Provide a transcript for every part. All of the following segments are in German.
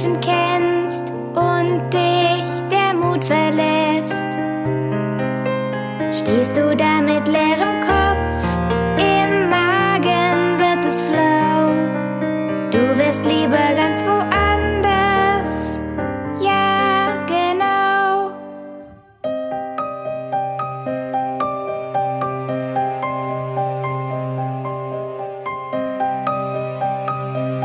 Menschen kennst und dich der Mut verlässt, stehst du da mit leerem Kopf, im Magen wird es flau. Du wärst lieber ganz woanders, ja genau.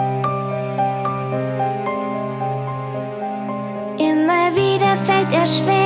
Immer wieder fällt er schwer.